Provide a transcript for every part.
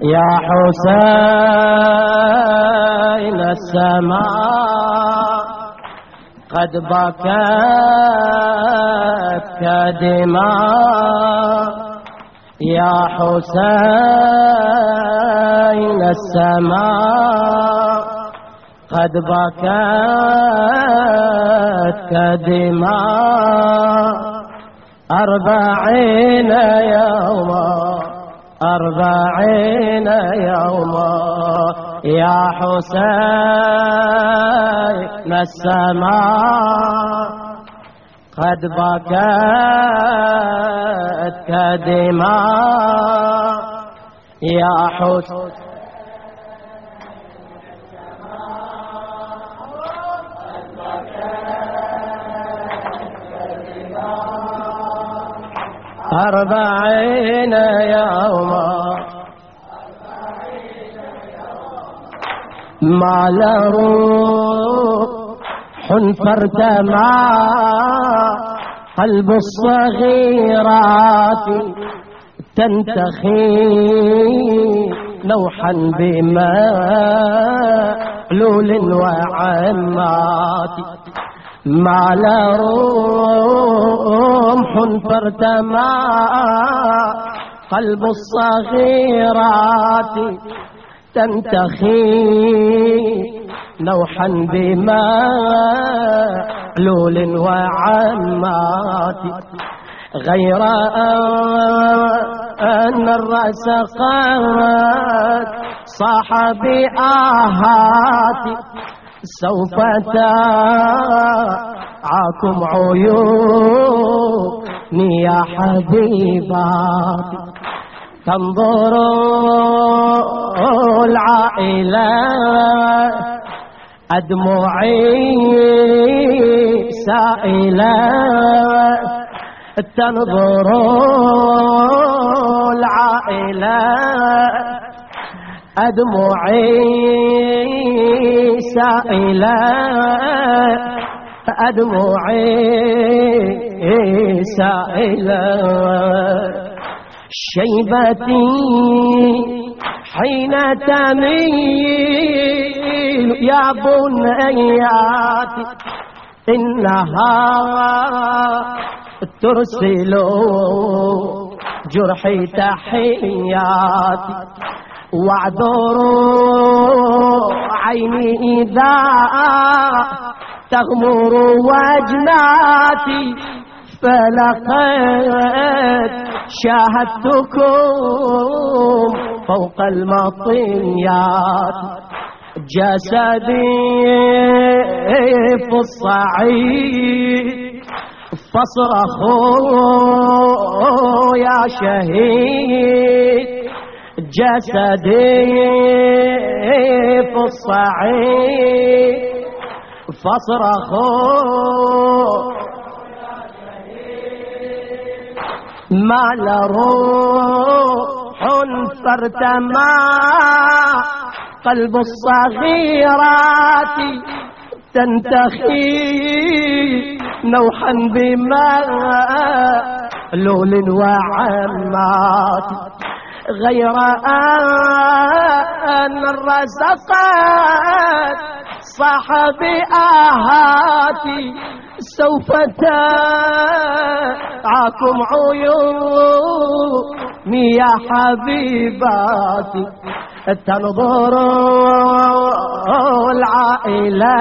يا حسين السماء قد بكت كدماء يا حسين السماء قد بكت كدماء 40 يوما 40 يوما يا حسين السماء قد بكت كدماء يا حسين 40 يوما ما لروح فارتمى قلب الصغيرات تنتخي نوحا بمألول وعمات ما لروح فارتمى قلب الصغيرات تنتخي نوحا بمألول وعمات غير أن الرأس قد صاح بآهات سوف تعاكم عيوني يا حبيبات تنظر العائلة أدمعي سائلة تنظر العائلة أدمعي سائلة أدمعي سائلة شيبتي حين تميل يا بنياتي إنها ترسل جرحي تحياتي واعذروا عيني إذا تغمر وجناتي فلقد شاهدتكم فوق المطيات جسدي في الصعيد فاصرخوا يا شهيد جسدي في الصعيد فاصرخوا ما لروح فارتمى قلب الصغيرات تنتخي نوحا بمألول وعمات غير أن الرزقات صاح بآهاتي سوف تعاكم عيوني يا حبيباتي تنظر العائلة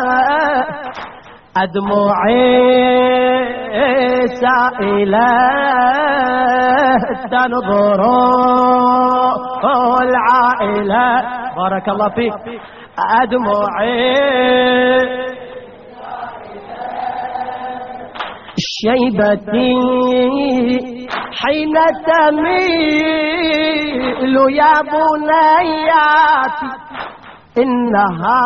أدمعي سائلة تنظر العائلة بارك الله فيك أدمعي شيبتي حين تميل يا بنياتي إنها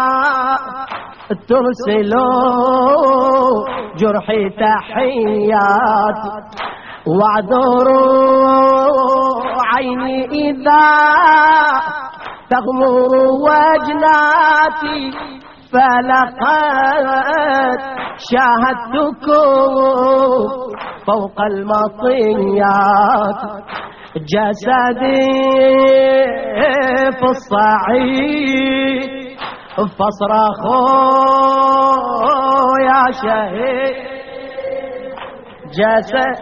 ترسل جرحي تحياتي واعذروا عيني إذا تغمر وجناتي فلقد شاهدتكم فوق المطيات جسدي الصعيد فاصرخوا يا شهيد جسد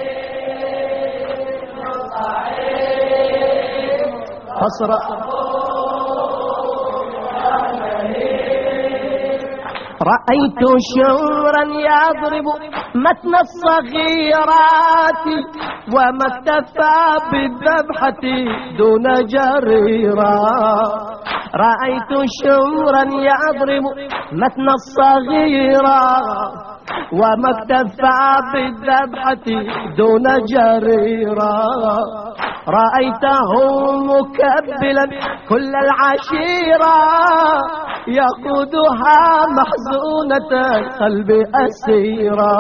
رأيت شعرا يضرب متن الصغيرات وما اكتفى بالذبحة دون جريرة. رأيت شعرا يضرب متن الصغيرات وما اكتفى بالذبحة دون جريرة. رأيته مكبلا كل العشيرة يقودها محزونة قلب أسيرة.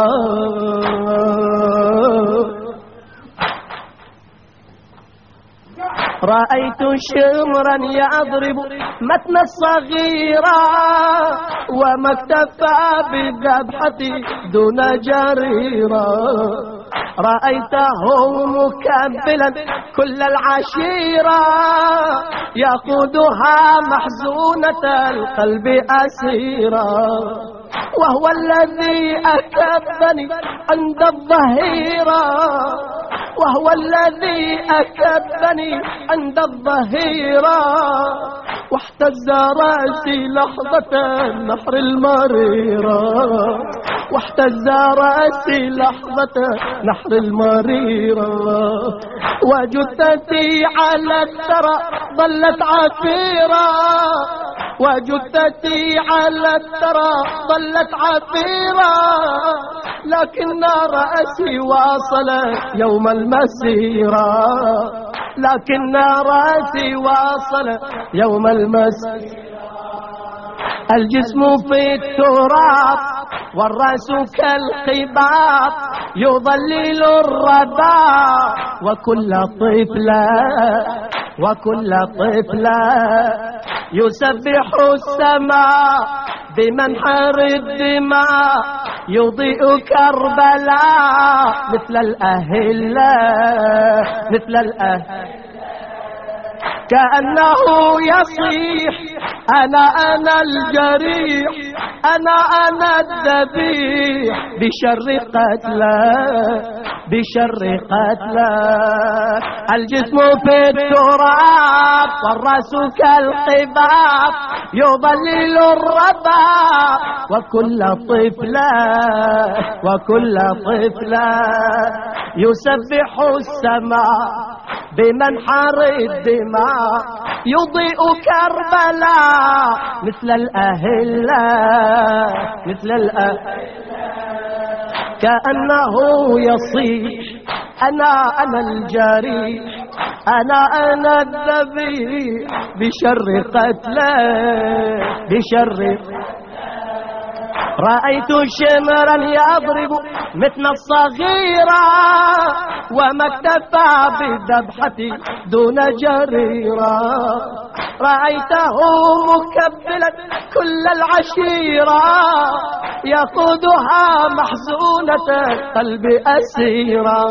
رأيت شمرا يضرب متن الصغيرة وما اكتفى بالذبحة دون جريرة. رأيته مكبلا كل العشيرة يقودها محزونة القلب أسيرة. وهو الذي أكبني عند الظهيرة وهو الذي أكبني عند الظهيرة واحتز رأسي لحظة النحر المريرة واحتز رأسي لحظة نحر المريرة. وجثتي على الثرى ظلت عفيرة وجثتي على الثرى ظلت عفيرة لكن رأسي واصل يوم المسيرة لكن رأسي واصل يوم المسيرة. الجسم في التراب والرأس كالقباب يضلل الرباء وكل طفلة يسبح السماء بمنحر الدماء يضيء كربلاء مثل الأهلة كأنه يصيح أنا الجريح أنا الذبيح بشر قتلى. الجسم في التراب والرأس كالقباب يضلل الرباء وكل طفلة يسبح السماء بمنحر الدماء يضيء كربلاء مثل الأهلة كأنه يصيح أنا الجريح أنا الذبيح بشر قتلى رأيت شمرا يضرب مثل الصغيرة وما اكتفى بالذبحة دون جريرة. رأيته مكبلا كل العشيرة يقودها محزونة قلب أسيرة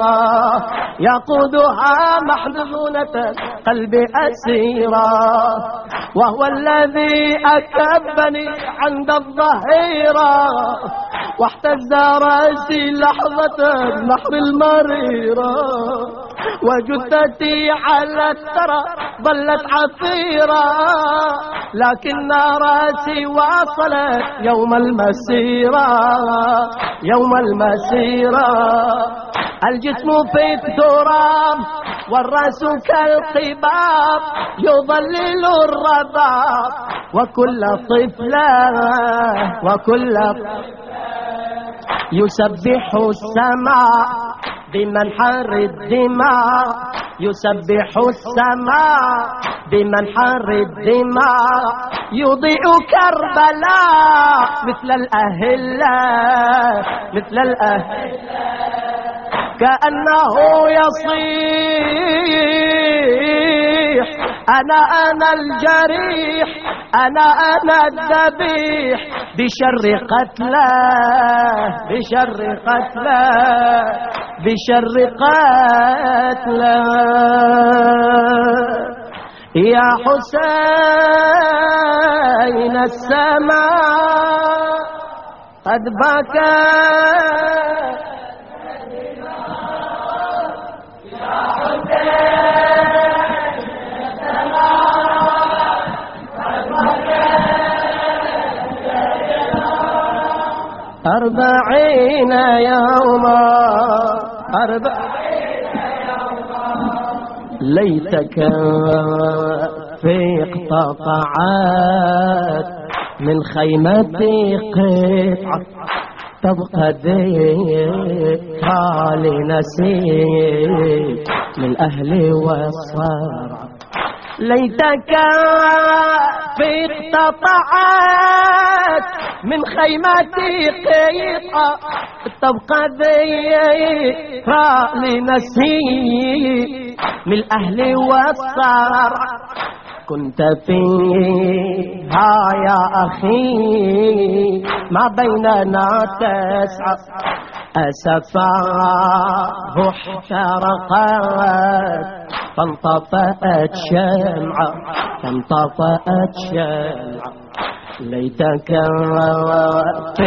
وهو الذي أكبني عند الظهيرة واحتز رأسي لحظة النحر المريرة وجثتي على الثرى ظلت عفيرة لكن رأسي واصلت يوم المسيرة. الجسم في التراب والرأس كالقباب يضلل الرباب وكل طفلة يسبح السماء بمنحر الدماء يضيء كربلاء مثل الأهلة كأنه يصيح أنا الجريح أنا الذبيح بشر قتلى يا حسين السماء قد بكى يا حسين السماء قد بكى 40 يوما ليتك في قطعات من خيمتي قطعة تبقى ذكرى لنسيب من أهلي والصرع. ليتك في قطعات من خيمتي قطعة تبقى ذكرى لنسيب من الأهل والصرع. كنت فيها يا أخي ما بيننا تسعى أسفاه احترقت فانطفأت شمعة ليتك في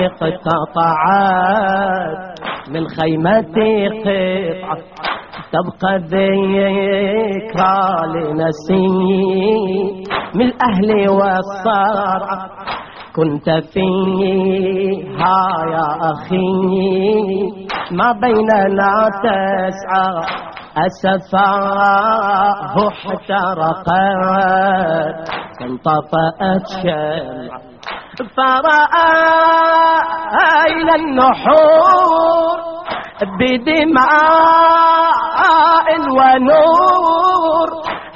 قطعات من خيمتي قطعة تبقى ذكرى لنسيم من الأهل والصرع. كنت فيها يا أخي ما بيننا تسعى أسفاه احترقت انطفأت شمعة. فرأينا النحور بدماء ونور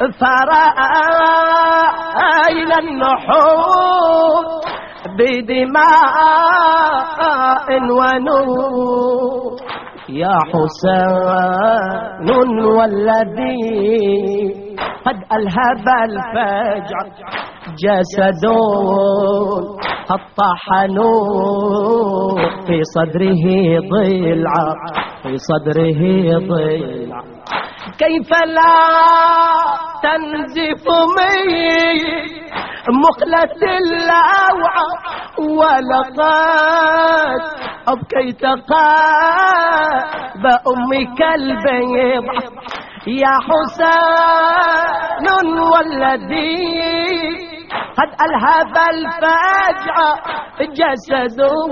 فرأينا النحور بدماء ونور. يا حسين والذي قد ألهب الفجع جسد الطحنون في صدره ضلع كيف لا تنزف مقلة اللوعة ولقد أبكيت قلب أمك البيضة. يا حسين والذي قد ألهب الفجع جسده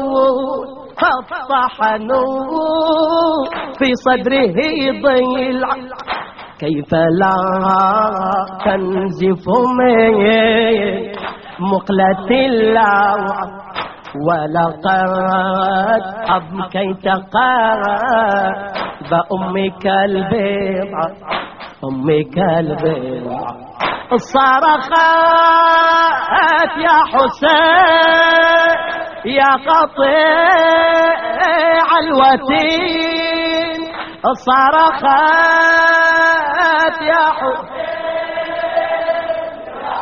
فطحنوا في صدره ضلع كيف لا تنزف من مقلة اللوعة ولقد أبكيت قلب أمك البيضة صرخت يا حسين يا قطيع الوتين صرخت يا حسين يا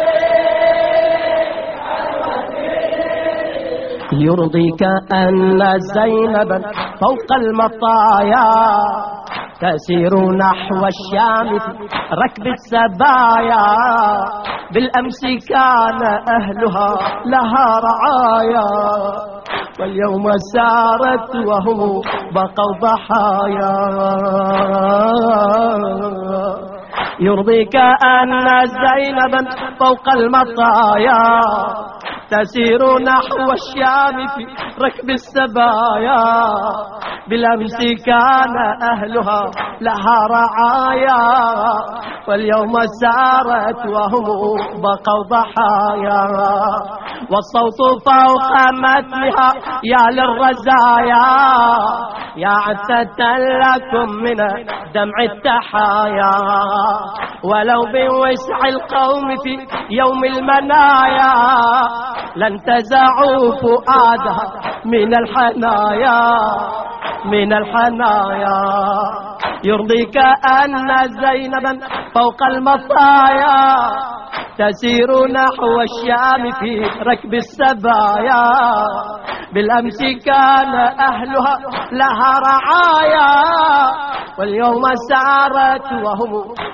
قطيع الوتين. يرضيك أن زينبا فوق المطايا تسير نحو الشام في ركب السبايا. بالأمس كان أهلها لها رعايا واليوم سارت وهم بقوا ضحايا. يرضيك أن زينبا فوق المطايا تسير نحو الشام في ركب السبايا. بالأمس كان أهلها لها رعايا واليوم سارت وهم بقوا ضحايا. والصوت فوق متنها يا للرزايا يا عتة لكم من دمع التحايا. ولو بوسع القوم في يوم المنايا لن تزعوا فؤادها من الحنايا. يرضيك أن زينبا فوق المطايا تسير نحو الشام في ركب السبايا. بالأمس كان أهلها لها رعايا واليوم سارت وهم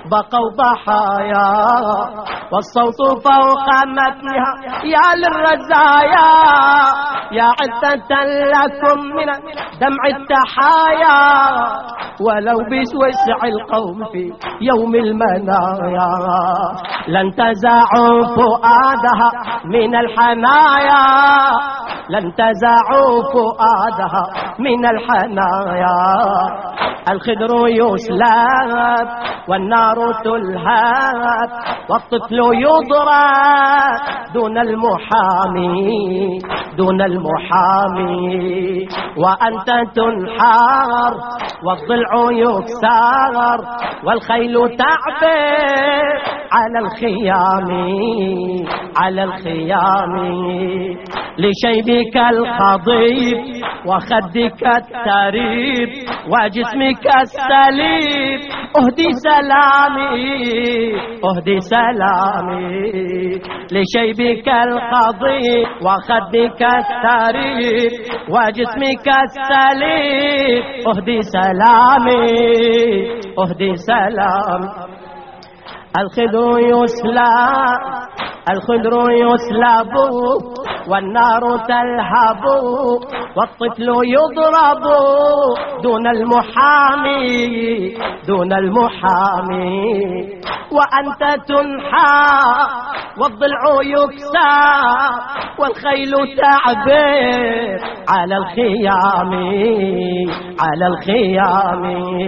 بقوا ضحايا، والصوت فوق متنها يا للرزايا، يا عدة لكم من دمع التحايا، ولو بوسع القوم في يوم المنايا، لن تزعوا فؤادها من الحنايا، لن تزعوا فؤادها من الحنايا. الخدر يسلب والنار تلهب، والطفل يضرب دون المحامي، دون المحامي، وأنت تنحر والضلع يكسر، والخيل تعبر على الخيام، على الخيام. لشيبك الخضيب وخدك التريب وجسمك السليب، أهدي سلامي، أهدي سلامي. لشيبك الخضيب وخدك التريب وجسمك السليب، أهدي سلامي، أهدي سلامي. الخدر يسلب، الخدر يسلب والنار تلهب، والطفل يضرب دون المحامي، دون المحامي، وأنت تنحى والضلع يكسى، والخيل تعبر على الخيام، على الخيام.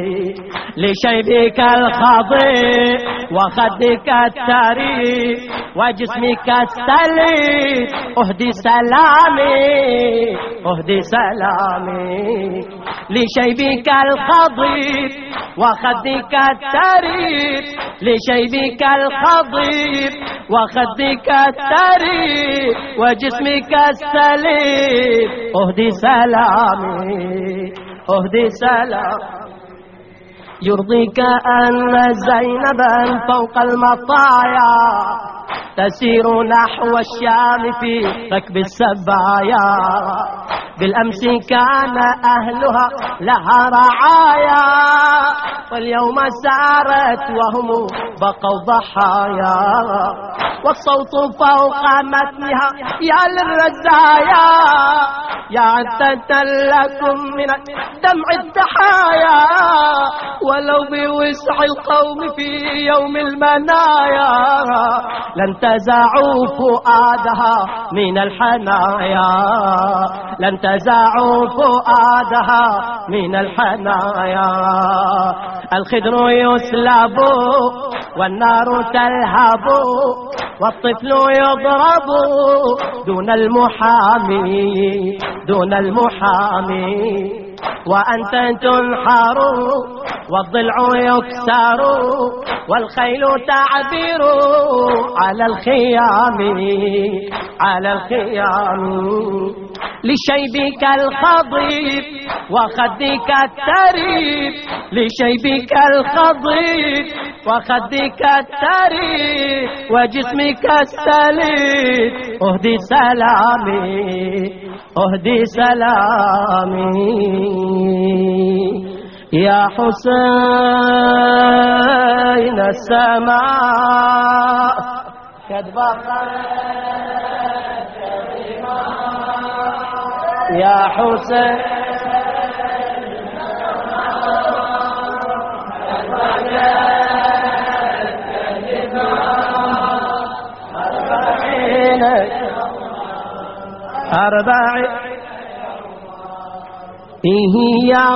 لشيبك الخضيب وخدك التريب وجسمك السليب، أهدي سلامي، أهدي سلامي. لشيبك الخضيب وخدك التريب، لشيبك الخضيب وخدك التريب وجسمك السليب، أهدي سلامي، أهدي سلامي. يرضيك أن زينبا فوق المطايا تسير نحو الشام في ركب السبايا، بالأمس كان أهلها لها رعايا، واليوم سارت وهم بقوا ضحايا، والصوت فوق متنها يا للرزايا، يا عدة لكم من دمع التحايا، ولو بوسع القوم في يوم المنايا، لن تزعوا فؤادها من الحنايا، لن تزعوا فؤادها من الحنايا. الخدر يسلب والنار تلهب، والطفل يضرب دون المحامي، دون المحامي، وأنت تنحر والضلع يكسر، والخيل تعبر على الخيام، على الخيام. لشيبك الخضيب وخدك التريب، لشيبك الخضيب وخدك التريب وجسمك السليب، أهدي سلامي، أهدي سلامي. يا حسين السماء قد بقت، يا حسين أربعين يا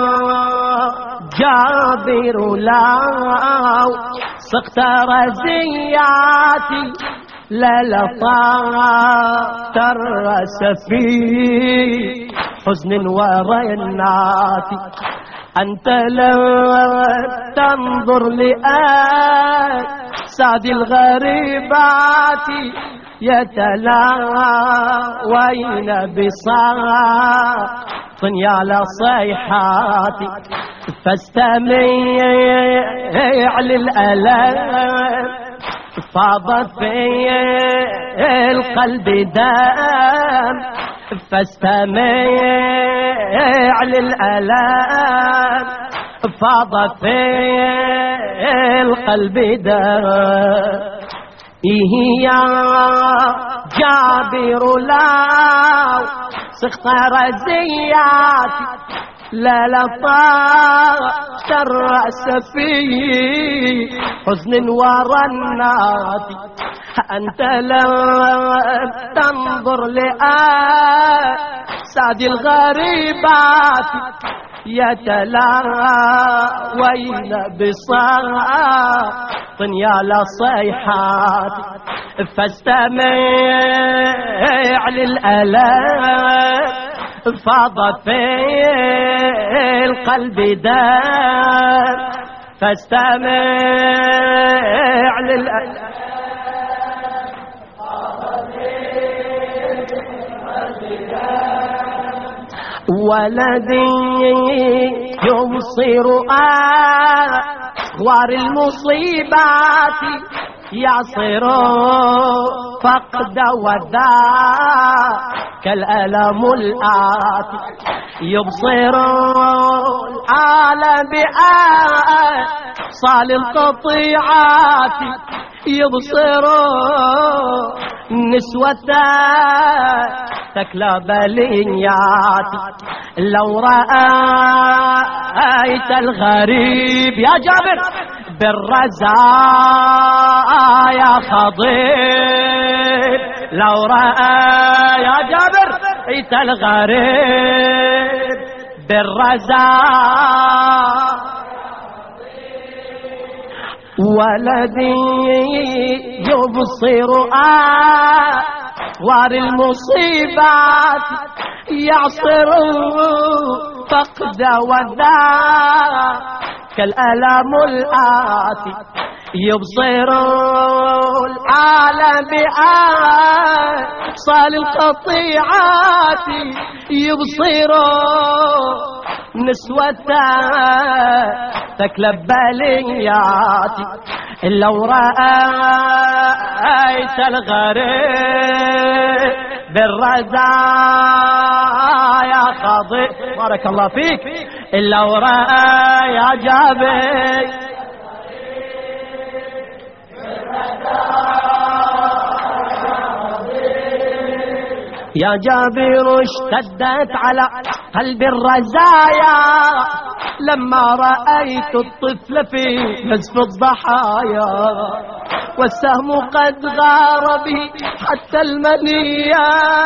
جابر لو سقت رزياتي للطاعت الرس في حزن ورنات، أنت لو تنظر لأجساد الغريبات يتلاوين بصاف يا لصيحات، فاستمع للألم فاضت في القلب دم، فاستمع للألم فاض في القلب دار. يا جابر لا سخط رزياتي لا لطاش الرأس في حزن ورناتي. أنت لم تنظر لأسعد الغريبات يتلاوين بصاط يا لصيحات. فاستمع للألام فاض في القلب دار. فاستمع للألام ولدي يبصر أخبار المصيبات يعصر فقد وذاك الألم الآتي. يبصر العالم بأصال القطيعات. يبصر نسوة تكلى بليات. لو رأيت الغريب يا جابر بالرزايا خضيب. لو رأى يا جابر رأيت الغريب بالرزايا. ولدي يبصر أخبار المصيبات يعصر فقد وذاك الألم الآتي. يبصر العالم بأصال القطيعات. يبصر نسوة تكلب بليات. لو رأيت الغريب بالرزايا خضي. بارك الله فيك. لو رأى يا جابر يا جابر اشتدت على قلب الرزايا لما رأيت الطفل في نزف الضحايا. والسهم قد غار به حتى المنية.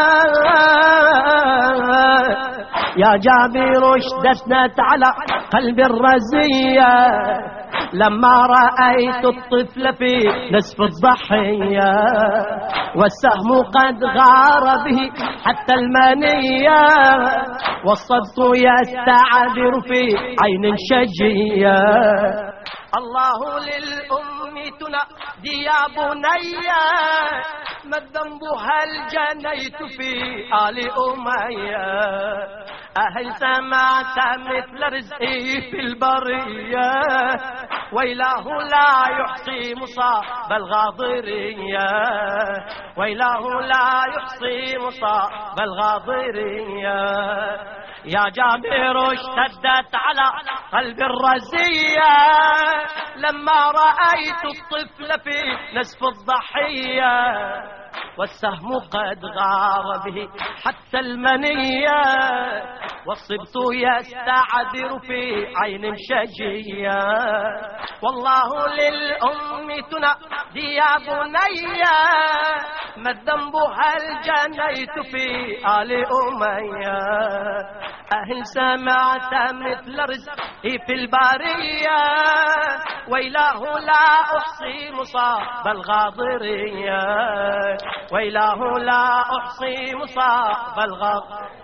يا جابر اشتدت على قلب الرزية لما رأيت الطفل في نزف الضحية. والسهم قد غار به حتى المنية. والصدق يستعبر في عين شجية. الله للأم تنادي يا بني ما الذنب هل جنيت في آل أمية. أهل سمعت مثل رزقي في البرية ويلاه لا يحصي مصاب الغاضرية. ويلاه لا يحصي مصاب الغاضرية. يا جابر اشتدت على قلب الرزية لما رأيت الطفل في نزف الضحية. والسهم قد غار به حتى المنية. والصبط يستعذر في عين شجية. والله للأم تنادي يا بني ما الذنب هل جنيت في آل أمية. أهل سمعت مثل رزقي في البارية ويلاه لا أحصي مصاب الغاضرية. ويلاه لا أحصي مصاب الغاضرية.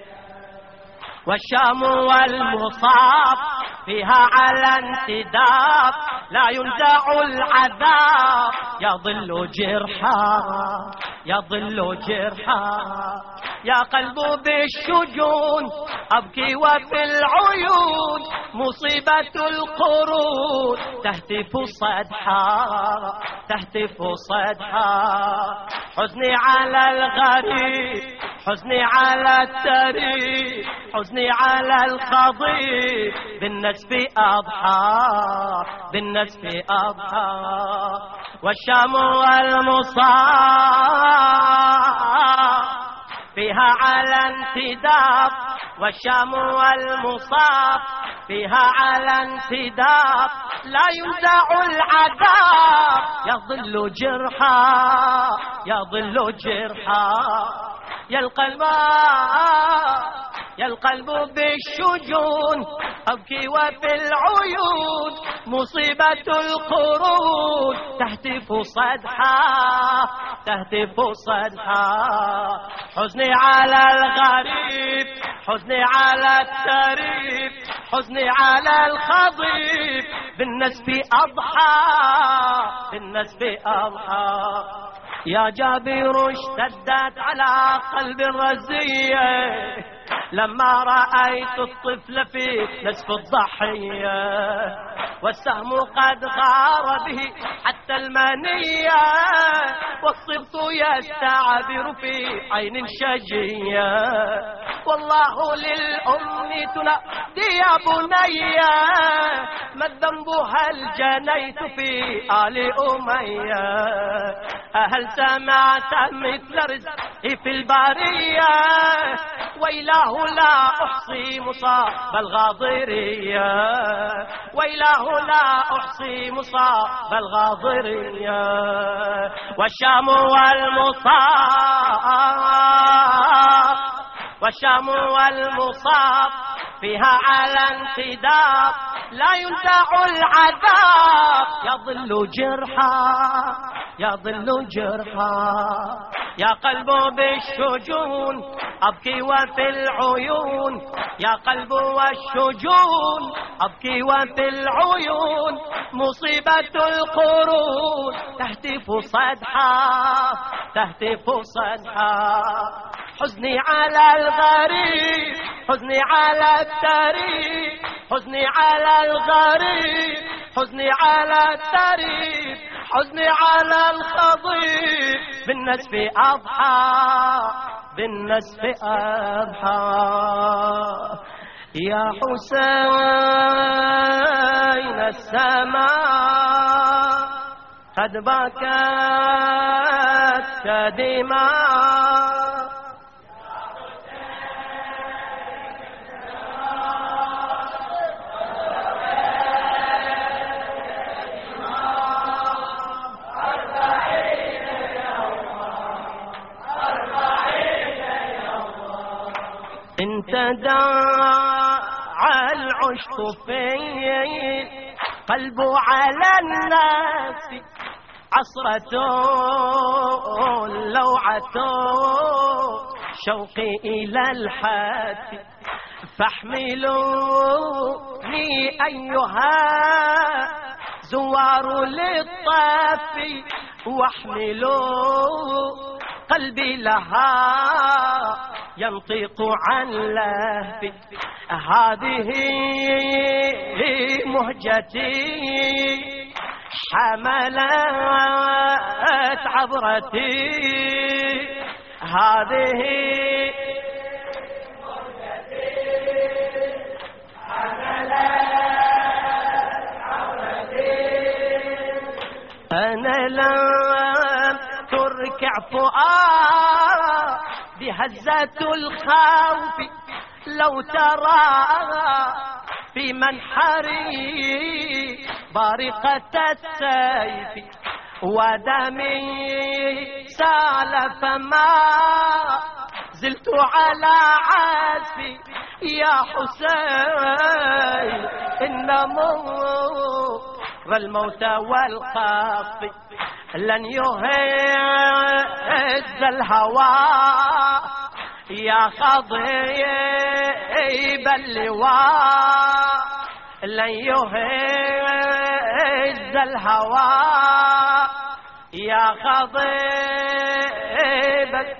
والشام والمصاب فيها على انتداب لا ينزع العذاب. يظل جرحا يظل جرحا. يا قلب بالشجون أبكي وفي العيون مصيبة القرون تهتف صدحا تهتف صدحا. حزني على الغريب حزني على التاريخ، حزني على الخضيب، بالنسب أضحى، بالنسب أضحى. والشام والمصاب فيها على انتداب، والشام والمصاب فيها على انتداب. لا ينزع العذاب، يظل جرحا، يظل جرحا. يا القلب يا القلب بالشجون أبكي وفي العيون مصيبة القرون تهتف صدحا، تهتف صدحا. حزني على الغريب، حزني على التريب، حزني على الخضيب، بالنسب أضحى، بالنسب أضحى. يا جابر اشتدت على قلب الرزية لما رأيت الطفل في نسف الضحية، والسهم قد غار به حتى المنية، والصبط يستعبر في عين شجية. والله للأم تنادي يا بنية، ما الذنب هل جنيت في آل أمية؟ هل سمعت مثل رزقي في البارية؟ ويلاه لا أحصي مصاب الغاضرية، ويلاه لا أحصي مصاب الغاضرية. والشام والمصاب، والشام والمصاب فيها على انتداب. لا ينزع العذاب، يظل جرحا، يظل جرحا. يا قلب بالشجون أبكي وفي العيون، يا قلب والشجون أبكي وفي العيون مصيبة القرون تهتف صدحا، تهتف صدحا. حزني على الغريب، حزني على التريب، حزني على الغريب، حزني على التريب، حزني على الخضيب، بالنسب أضحى، بالنسب أضحى. يا حسين السماء قد بكت كدماء، انتداعى العشق في قلب على الناس عصرة لوعة شوقي إلى الحاد، فاحملوني أيها زوار للطاف، واحملوا قلبي لها ينطق عن لهفي. هذه مهجتي حملت عبرتي، هذه مهجتي حملت عبرتي. أنا لم تركع فؤاد بهزة الخوف، لو ترى في منحري بارقة السيف، ودمي سال فما زلت على عزفي. يا حسين إن مر الموت والخطف لن يهز الهوى، يا خضيب اللواء لن يهز الهوى، يا خضيب.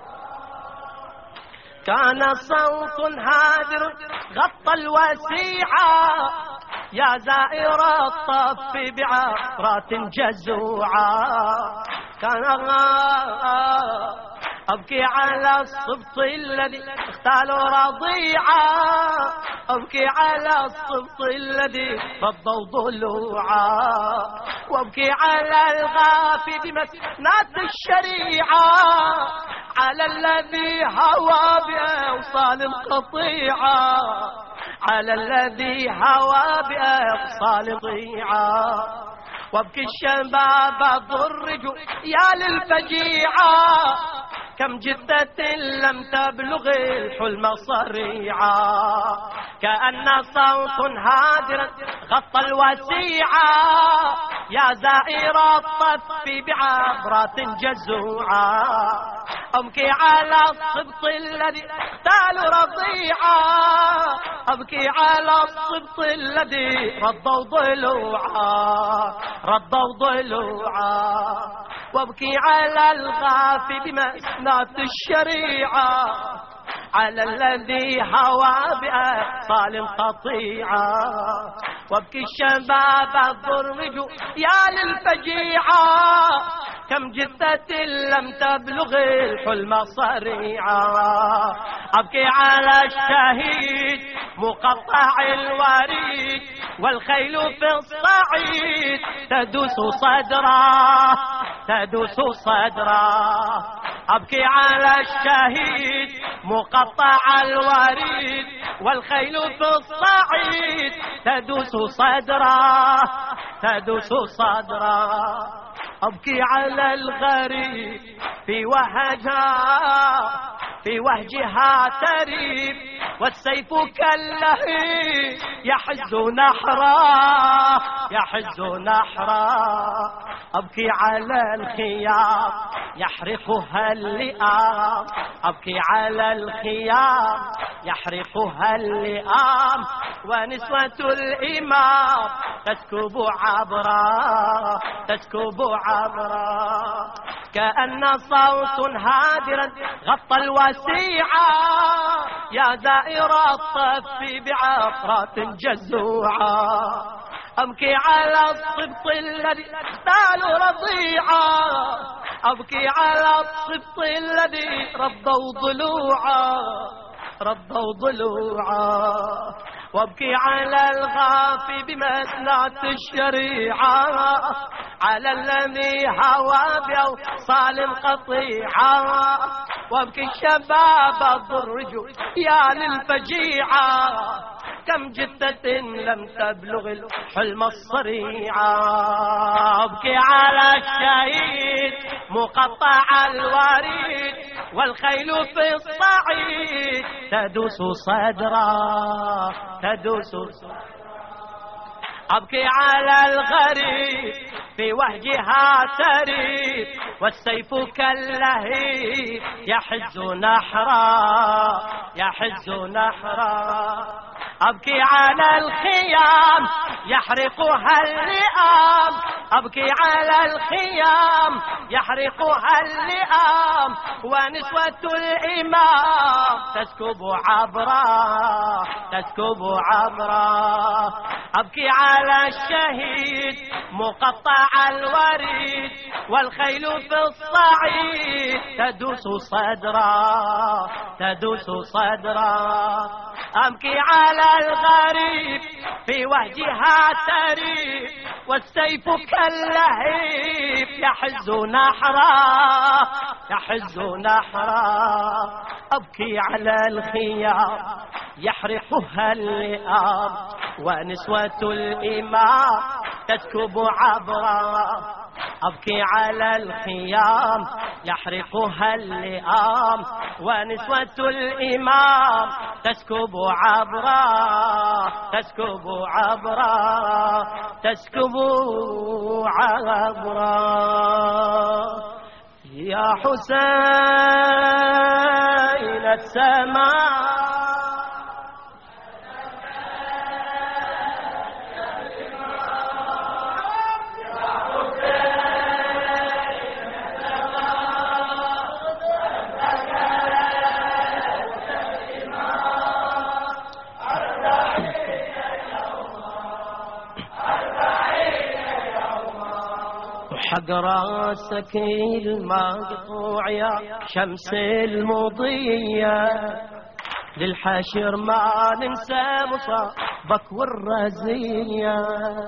كان صوت هادر غطى الوسيعة، يا زائر الطف بعبرات جزوعة. أبكي على الصبط الذي اختالوا رضيعا، أبكي على الصبط الذي فضوا ضلوعا، وابكي على الغافي بمسنات الشريعة، على الذي هوى بأوصال قطيعة، على الذي هوى بأوصال ضيعة، وابكي الشباب ضرجوا يا للفجيعة، كم جدة لم تبلغ الحلم صريعا، كأن صوت هادر غطى الوسيعة، يا زائر الطف بعبرات جزوعا، أبكي على الصبط الذي اختال رضيعا، أبكي على الصبط الذي ردوا ضلوعا، ردوا ضلوعا، وابكي على الغافي بمسنات الشريعة، على الذي هوى بأطفال قطيعة، وابكي الشباب ضرجوا يا للفجيعة، كم جثة لم تبلغ الحلم صريعا، أبكي على الشهيد مقطع الوريد، والخيل في الصعيد تدوس صدره، تدوس صدره، أبكي على الشهيد مقطع الوريد، والخيل في الصعيد تدوس صدره، تدوس صدره، أبكي على الغريب في وهجها، في وهجها تريب، والسيف كاللهيب يحز نحرا، يحز نحرا، أبكي على الخيام يحرقها اللئام، أبكي على الخيام يحرقها اللئام، ونسوة الإمام تسكب عبرا، تسكب عبرا، كأن صوت هادرا غطى الوسيعة، يا زائر الطف بعفرات جزوعا، أبكي على الصبط الذي اختال رضيعا، أبكي على الصبط الذي ردوا ضلوعا، ردوا ضلوعا، وابكي على الغافي بمسنات الشريعة، على الذي هوى بأوصال قطيعة، وابكي الشباب ضرجوا يا للفجيعة، كم جثة لم تبلغ الحلم الصريعة، أبكي على الشهيد مقطع الوريد، والخيل في الصعيد تدوس صدرا، تدوس صدرا، أبكي على الغريب في وهجها تريب، والسيف كاللهيب يحز نحرا، يحز نحرا، أبكي على الخيام يحرقها اللئام، أبكي على الخيام يحرقها اللئام، ونسوة الإمام تسكب عبرا، تسكب عبرا، أبكي على الشهيد مقطع الوريد، والخيل في الصعيد تدوس صدرا، تدوس صدرا، أبكي على الغريب في وهجها تريب، والسيف كاللهيب يحز نحرا، يحز نحرا، أبكي على الخيام يحرقها اللئام، ونسوة الإمام تسكب عبرا، أبكي على الخيام يحرقها اللئام، ونسوة الإمام تسكب عبرا، تسكب عبرا، تسكب عبرا، يا حسين السماء حق راسك المقطوع يا شمس المضية، للحشر ما ننسى مصابك والرزية.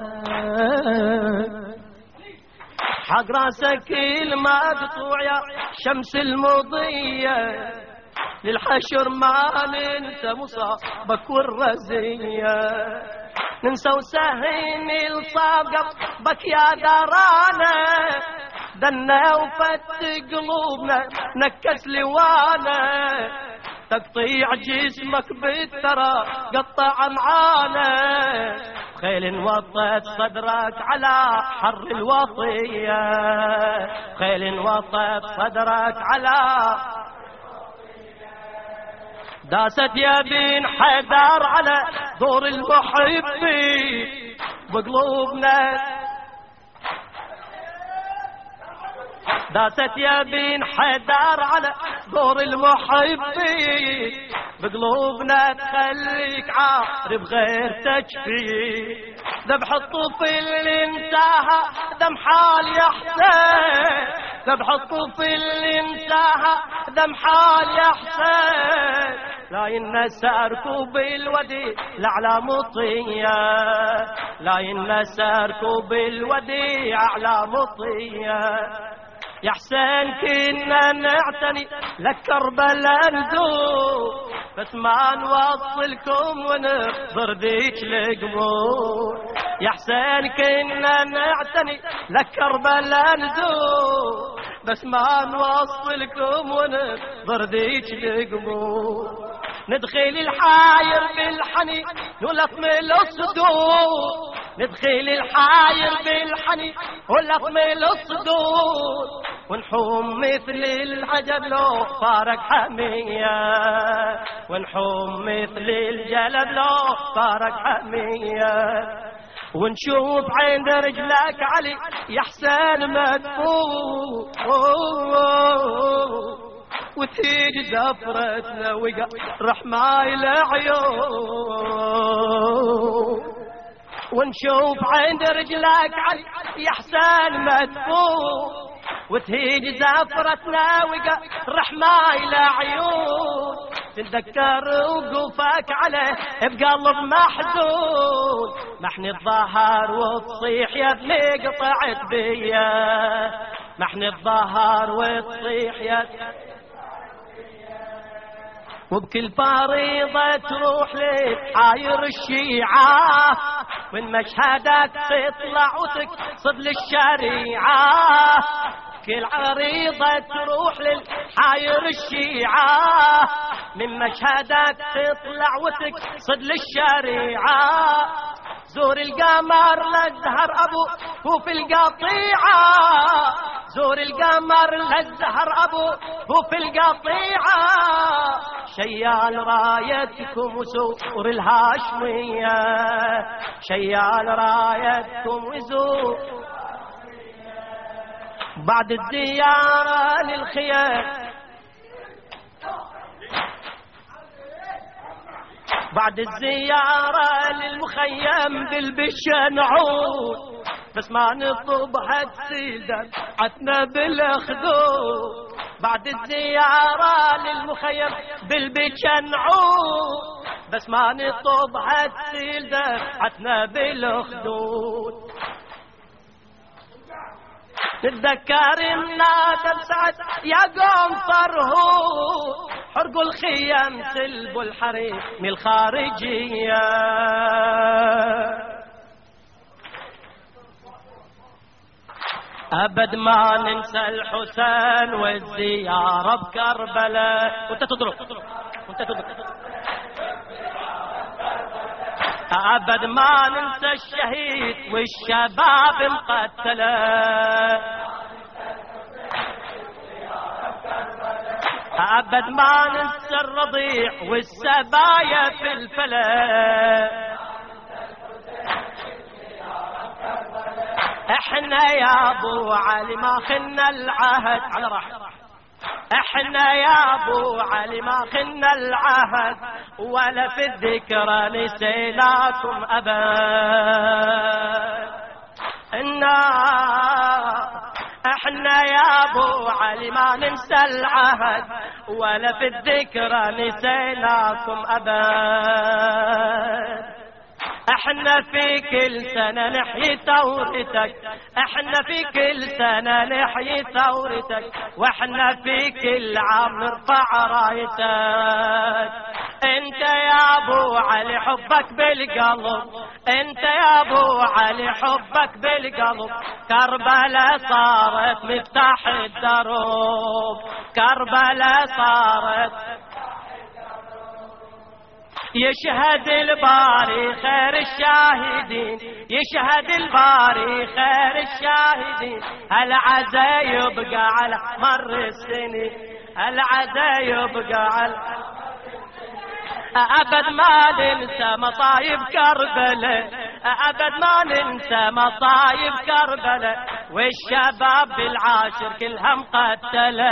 حق راسك المقطوع يا شمس المضية، للحشر ما ننسى مصابك والرزية. ننسى وسهين الصاب قلبك يا درانا، دنا وفت قلوبنا نكس لوانا، تقطيع جسمك بالترى قطع معانا، خيل وطت صدرك على حر الوطية، خيل وطت صدرك على داست يا بن حيدر على دور المحبين بقلوبنا، داست يا بن حيدر على دور المحبين بقلوبنا، تخليك عارف غير تجفي، ذبح الطفل اللي انتهى دم حال يحسن، ذبح الطفل اللي انتهى دم حال يحسن، لا ينسى ركوب الودي لعلى مطية، لا ينسى ركوب الودي على مطية. يا حسين كنا نعتني لك كربلاء نزور، بس ما نوصلكم ونحضر ديك القبور. يا حسين كنا نعتني لك كربلاء نزور، بس ما نوصلكم ونحضر ديك القبور. ندخل الحاير بالحني ولطم الصدور، ندخل الحاير بالحني ولطم الصدور، ونحوم مثل العجب لو فارق حمية، ونحوم مثل الجلب لو فارق حمية، ونشوف عند رجلك علي يا حسين مدفون، وتيجي زفرتنا وقع رحماي العيون، ونشوف عند رجلك علي يا حسين مدفون، وتهيجي زفرتنا وقع رحماي العيون، تتذكر وقوفك عليه بقلب محزون، محن الظهر وتصيح يا ابني قطعت بيا، محن الظهر وتصيح يا وبكل فريضة تروح لحاير الشيعة، من مشهدك تطلع وتقصد للشريعة، كل عريضة تروح للحاير الشيعة، من مشهدك تطلع وتقصد للشريعة، زور القمر للزهر أبو وفي القطيعة، زور القمر للزهر أبو وفي القطيعة، شيال رايتكم وزور الهاشمية، شيال رايتكم وزور بعد الزيارة للخيام، بعد الزيارة للمخيم بالبشا نعود، بس ما نطلب هالسيدة عتنا بالخدود، بعد الزيارة للمخيم بالبشا نعود، بس ما نطلب هالسيدة عتنا بالخدود. تتذكر النادم سعد يا قوم فرهود، حرقوا الخيام سلبوا الحريم الخارجية، أبد ما ننسى الحسين والزيارة بكربلاء. وانت تضرب وانت تضرب، أبد ما ننسى الشهيد والشباب مقتلة، أبد ما ننسى الرضيع والسبايا في الفلا، احنا يا ابو علي ما خنا العهد على راحة، احنا يا ابو علي ما خنا العهد، ولا في الذكرى نسيناكم ابد، احنا يا ابو علي ما ننسى العهد ولا في الذكرى نسيناكم ابد. احنا في كل سنة نحيي ثورتك، احنا في كل سنة نحيي ثورتك، واحنا في كل عام نرفع رايتك. انت يا ابو علي حبك بالقلب، انت يا ابو علي حبك بالقلب. كربلاء صارت مفتاح الدروب، كربلاء صارت يشهد الباري خير الشاهدين، يشهد الباري خير الشاهدين. العزا يبقى على مر السنين، العزا يبقى على أبد ما ننسى مصايب كربلاء، أبد ما ننسى مصايب كربلاء. والشباب بالعاشر كلها مقتلة،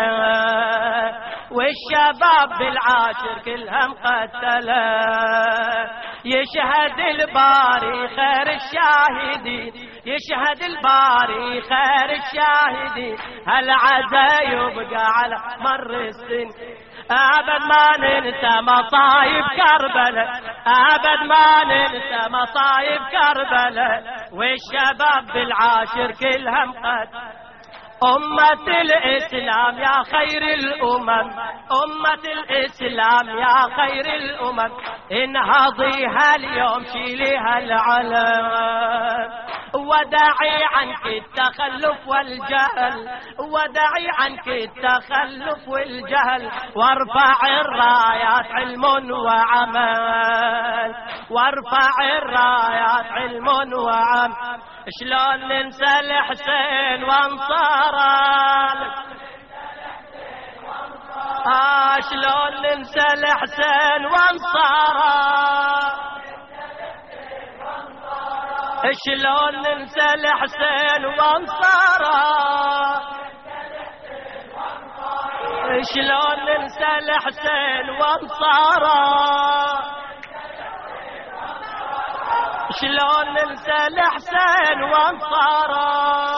والشباب بالعاشر كلها مقتلة. يشهد الباري خير الشاهدين، يشهد الباري خير الشاهدين. العزا يبقى على مر السن، أبد ما ننسى مصايب كربلاء، أبد ما ننسى مصايب كربلاء. والشباب بالعاشر كلها مقتل. أمة الإسلام يا خير الأمم، أمة الإسلام يا خير الأمم. انهضيها اليوم شيليها العلم، ودعي عنك التخلف والجهل، ودعي عنك التخلف والجهل. وارفع الرايات علم وعمل، وارفع الرايات علم وعمل. شلون ننسى الحسين وانصاره، شلون ننسى الحسين وانصاره، شلون ننسى الحسين وانصاره، شلون ننسى الحسين وانصاره، شلون ننسى الحسين وانصاره،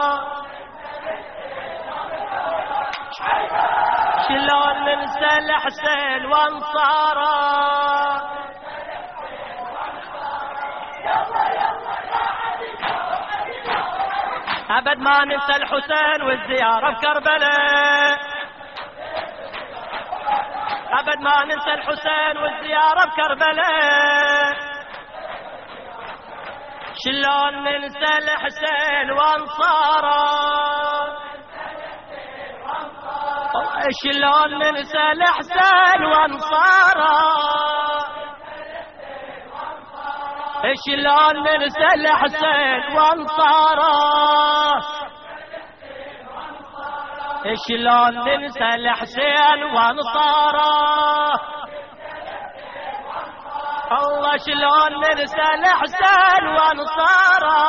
شلون ننسى الحسين وانصاره. أبد ما ننسى الحسين والزيارة بكربلاء، أبد ما ننسى الحسين والزيارة بكربلاء. شلون ننسى الحسين وانصاره، شلون ننسى الحسين وانصاره، شلون ننسى الحسين وانصاره، شلون ننسى الحسين وانصاره. الله شلون ننسى الحسين وانصاره،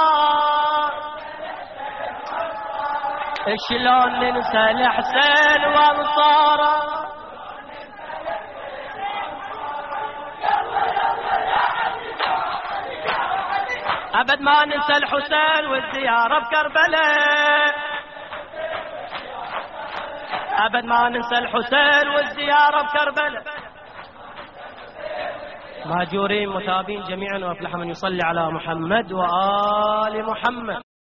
شلون ننسى الحسين وانصاره. أبد ما ننسى الحسين والزيارة بكربلاء، أبد ما ننسى الحسين والزيارة بكربلاء. مهجورين متابين جميعا، وافلح من يصلي على محمد وآل محمد.